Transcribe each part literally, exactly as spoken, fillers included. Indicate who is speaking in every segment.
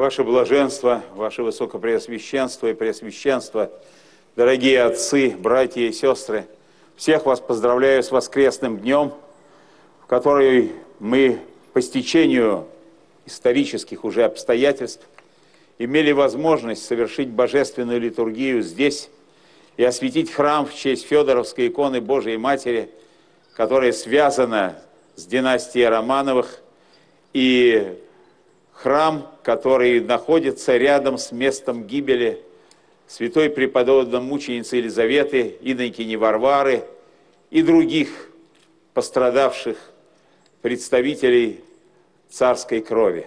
Speaker 1: Ваше блаженство, ваше высокопреосвященство и преосвященство, дорогие отцы, братья и сестры, всех вас поздравляю с воскресным днем, в который мы по стечению исторических уже обстоятельств имели возможность совершить божественную литургию здесь и осветить храм в честь Федоровской иконы Божией Матери, которая связана с династией Романовых, и храм, который находится рядом с местом гибели святой преподобной мученицы Елизаветы, инокини Варвары и других пострадавших представителей царской крови.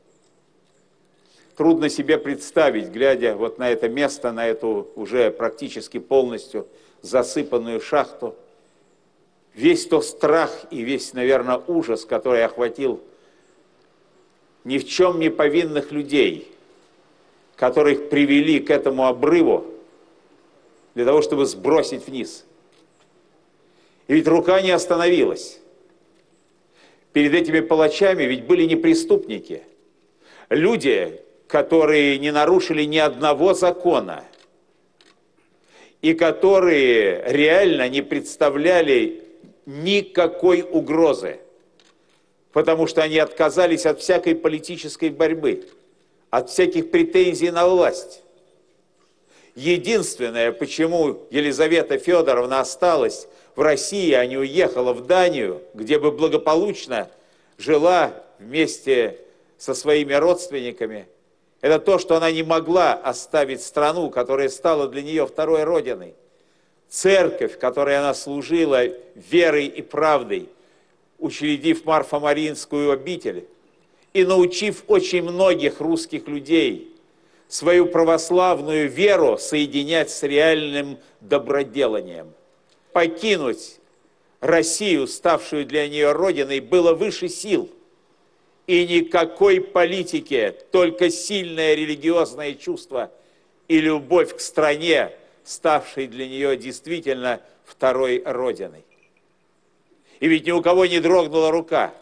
Speaker 1: Трудно себе представить, глядя вот на это место, на эту уже практически полностью засыпанную шахту, весь тот страх и весь, наверное, ужас, который охватил ни в чем не повинных людей, которых привели к этому обрыву для того, чтобы сбросить вниз. И ведь рука не остановилась. Перед этими палачами ведь были не преступники, люди, которые не нарушили ни одного закона и которые реально не представляли никакой угрозы, потому что они отказались от всякой политической борьбы, от всяких претензий на власть. Единственное, почему Елизавета Федоровна осталась в России, а не уехала в Данию, где бы благополучно жила вместе со своими родственниками, это то, что она не могла оставить страну, которая стала для нее второй родиной. Церковь, которой она служила верой и правдой, учредив Марфо-Мариинскую обитель и научив очень многих русских людей свою православную веру соединять с реальным доброделанием. Покинуть Россию, ставшую для нее родиной, было выше сил. И никакой политики, только сильное религиозное чувство и любовь к стране, ставшей для нее действительно второй родиной. И ведь ни у кого не дрогнула рука.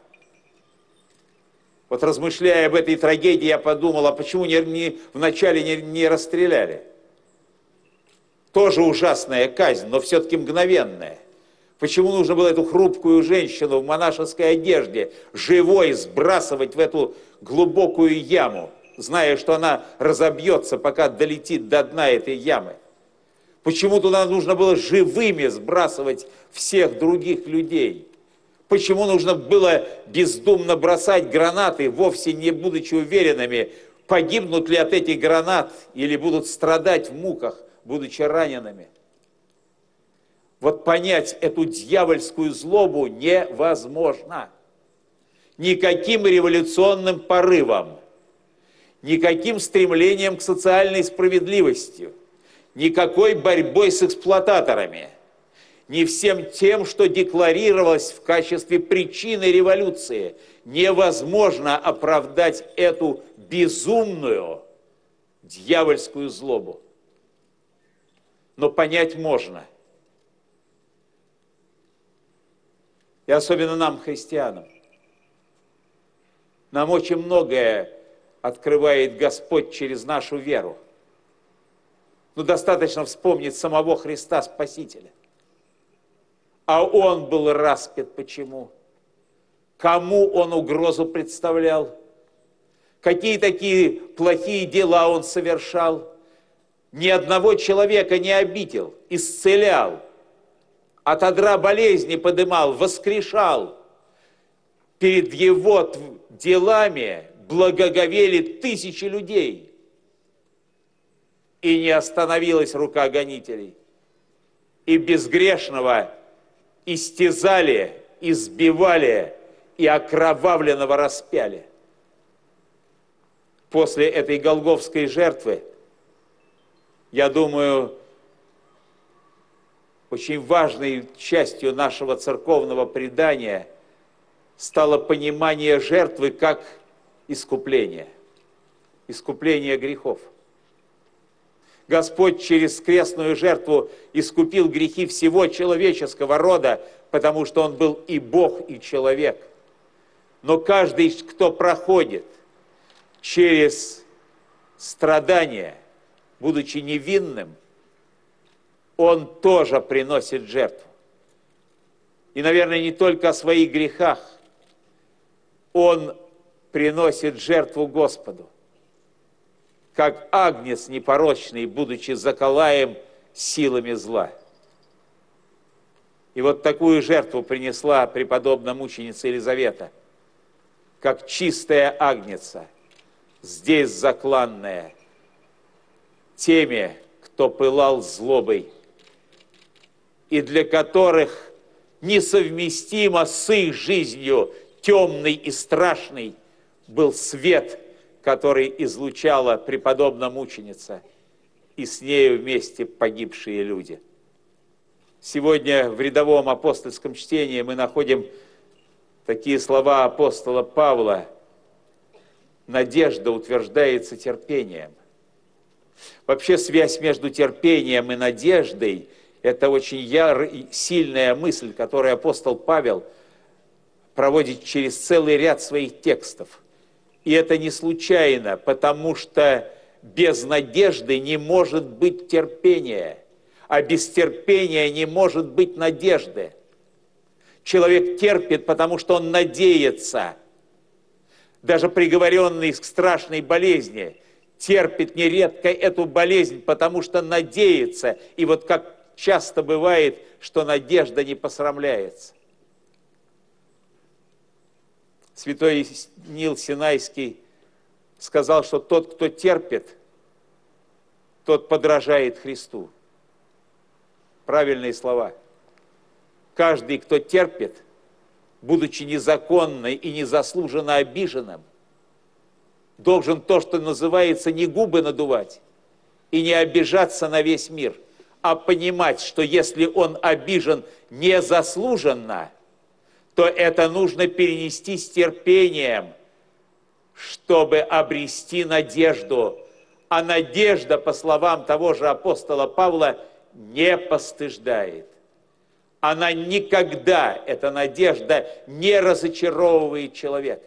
Speaker 1: Вот размышляя об этой трагедии, я подумал, а почему не, не, вначале не, не расстреляли? Тоже ужасная казнь, но все-таки мгновенная. Почему нужно было эту хрупкую женщину в монашеской одежде живой сбрасывать в эту глубокую яму, зная, что она разобьется, пока долетит до дна этой ямы? Почему туда нужно было живыми сбрасывать всех других людей? Почему нужно было бездумно бросать гранаты, вовсе не будучи уверенными, погибнут ли от этих гранат или будут страдать в муках, будучи ранеными? Вот понять эту дьявольскую злобу невозможно. Никаким революционным порывом, никаким стремлением к социальной справедливости, никакой борьбой с эксплуататорами, ни всем тем, что декларировалось в качестве причины революции, невозможно оправдать эту безумную дьявольскую злобу. Но понять можно. И особенно нам, христианам. Нам очень многое открывает Господь через нашу веру. Но достаточно вспомнить самого Христа Спасителя. А Он был распят почему? Кому Он угрозу представлял? Какие такие плохие дела Он совершал? Ни одного человека не обидел, исцелял, от одра болезни подымал, воскрешал. Перед Его делами благоговели тысячи людей. И не остановилась рука гонителей. И безгрешного истязали, избивали и окровавленного распяли. После этой голгофской жертвы, я думаю, очень важной частью нашего церковного предания стало понимание жертвы как искупление, искупление грехов. Господь через крестную жертву искупил грехи всего человеческого рода, потому что Он был и Бог, и человек. Но каждый, кто проходит через страдания, будучи невинным, он тоже приносит жертву. И, наверное, не только о своих грехах. Он приносит жертву Господу, как агнец непорочный, будучи заколаем силами зла. И вот такую жертву принесла преподобная мученица Елизавета, как чистая агнеца, здесь закланная, теми, кто пылал злобой, и для которых несовместимо с их жизнью темный и страшный был свет, который излучала преподобная мученица, и с нею вместе погибшие люди. Сегодня в рядовом апостольском чтении мы находим такие слова апостола Павла: «Надежда утверждается терпением». Вообще связь между терпением и надеждой – это очень яркая, сильная мысль, которую апостол Павел проводит через целый ряд своих текстов. И это не случайно, потому что без надежды не может быть терпения, а без терпения не может быть надежды. Человек терпит, потому что он надеется. Даже приговоренный к страшной болезни терпит нередко эту болезнь, потому что надеется. И вот как часто бывает, что надежда не посрамляется. Святой Нил Синайский сказал, что тот, кто терпит, тот подражает Христу. Правильные слова. Каждый, кто терпит, будучи незаконно и незаслуженно обиженным, должен то, что называется, не губы надувать и не обижаться на весь мир, а понимать, что если он обижен незаслуженно, то это нужно перенести с терпением, чтобы обрести надежду. А надежда, по словам того же апостола Павла, не постыждает. Она никогда, эта надежда, не разочаровывает человека.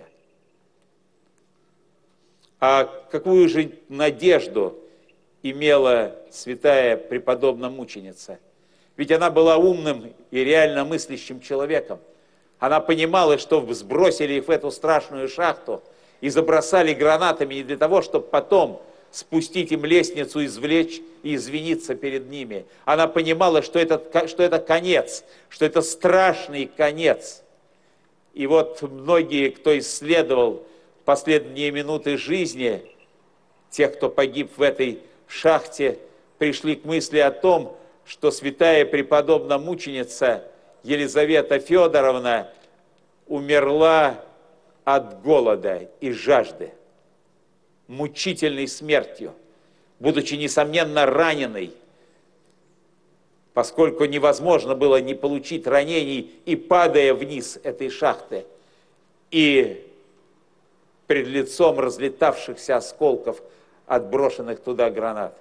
Speaker 1: А какую же надежду имела святая преподобная мученица? Ведь она была умным и реально мыслящим человеком. Она понимала, что сбросили их в эту страшную шахту и забросали гранатами не для того, чтобы потом спустить им лестницу, извлечь и извиниться перед ними. Она понимала, что это, что это конец, что это страшный конец. И вот многие, кто исследовал последние минуты жизни тех, кто погиб в этой шахте, пришли к мысли о том, что святая преподобная мученица Елизавета Федоровна умерла от голода и жажды, мучительной смертью, будучи, несомненно, раненой, поскольку невозможно было не получить ранений и падая вниз этой шахты, и пред лицом разлетавшихся осколков от брошенных туда гранат.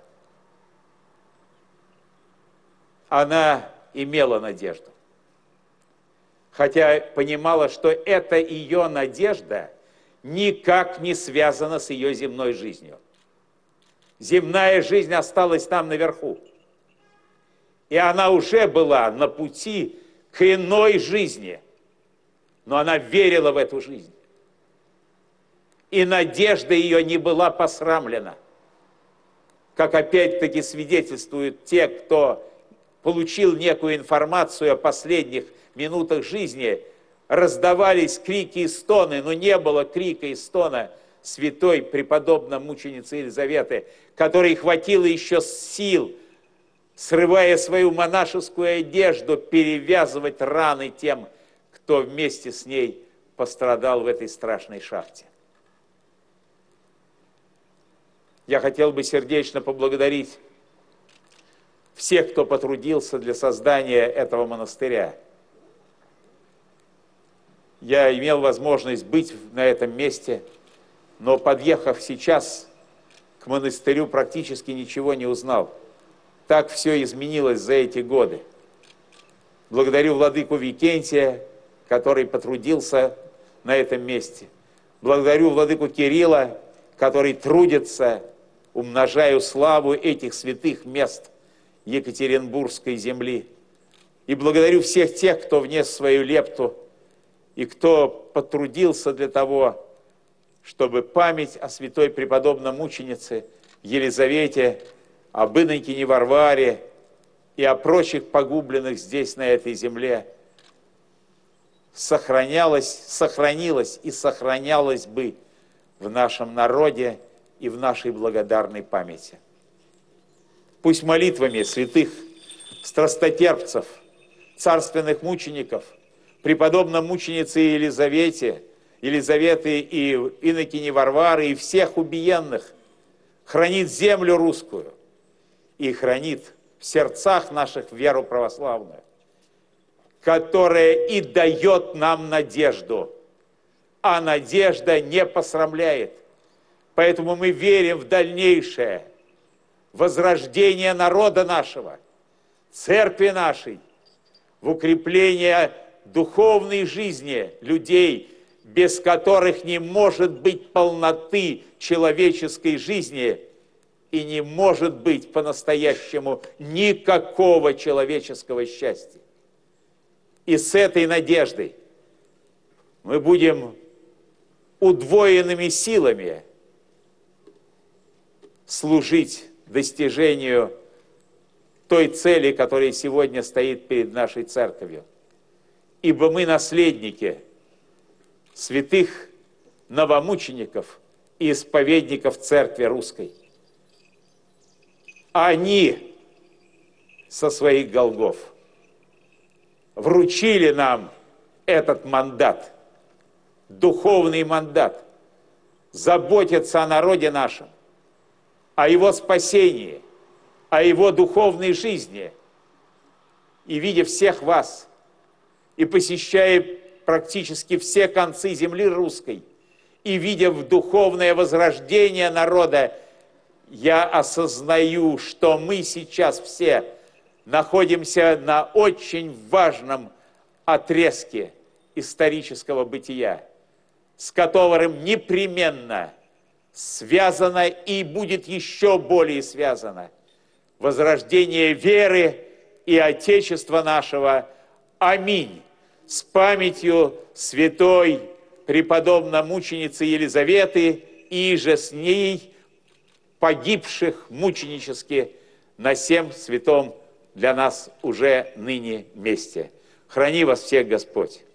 Speaker 1: Она имела надежду, хотя понимала, что эта ее надежда никак не связана с ее земной жизнью. Земная жизнь осталась там наверху. И она уже была на пути к иной жизни. Но она верила в эту жизнь. И надежда ее не была посрамлена. Как опять-таки свидетельствуют те, кто получил некую информацию о последних минутах жизни, раздавались крики и стоны, но не было крика и стона святой преподобной мученицы Елизаветы, которой хватило еще сил, срывая свою монашескую одежду, перевязывать раны тем, кто вместе с ней пострадал в этой страшной шахте. Я хотел бы сердечно поблагодарить всех, кто потрудился для создания этого монастыря. Я имел возможность быть на этом месте, но, подъехав сейчас к монастырю, практически ничего не узнал. Так все изменилось за эти годы. Благодарю владыку Викентия, который потрудился на этом месте. Благодарю владыку Кирилла, который трудится умножаю славу этих святых мест Екатеринбургской земли. И благодарю всех тех, кто внес свою лепту и кто потрудился для того, чтобы память о святой преподобной мученице Елизавете, об инокине Варваре и о прочих погубленных здесь, на этой земле, сохранялась, сохранилась и сохранялась бы в нашем народе и в нашей благодарной памяти. Пусть молитвами святых страстотерпцев, царственных мучеников, преподобной мученицы Елизавете, Елизаветы и инокини Варвары и всех убиенных хранит землю русскую и хранит в сердцах наших веру православную, которая и дает нам надежду, а надежда не посрамляет. Поэтому мы верим в дальнейшее возрождение народа нашего, церкви нашей, в укрепление духовной жизни людей, без которых не может быть полноты человеческой жизни и не может быть по-настоящему никакого человеческого счастья. И с этой надеждой мы будем удвоенными силами служить достижению той цели, которая сегодня стоит перед нашей церковью. Ибо мы наследники святых новомучеников и исповедников Церкви Русской. Они со своих голгоф вручили нам этот мандат, духовный мандат, заботиться о народе нашем, о его спасении, о его духовной жизни. И видя всех вас, и посещая практически все концы земли русской, и видя в духовное возрождение народа, я осознаю, что мы сейчас все находимся на очень важном отрезке исторического бытия, с которым непременно связано и будет еще более связано возрождение веры и Отечества нашего. Аминь. С памятью святой преподобной мученицы Елизаветы и же с ней погибших мученически на сем святом для нас уже ныне месте. Храни вас всех Господь.